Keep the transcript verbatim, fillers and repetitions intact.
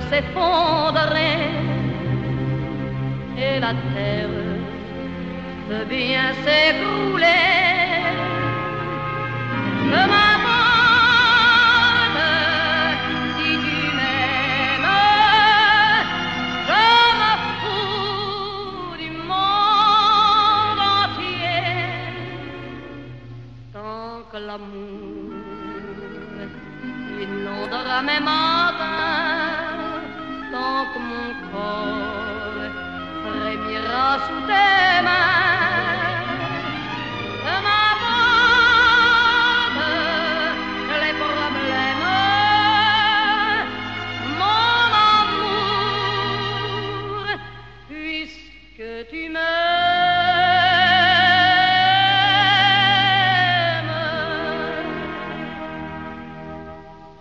s'effondrer et la terre peut bien s'écrouler. Que m'importe si tu m'aimes, je me fous du monde entier. Tant que l'amour inondera mes matins, tant que mon corps frémira sous tes mains, que m'importe les problèmes, mon amour, puisque tu me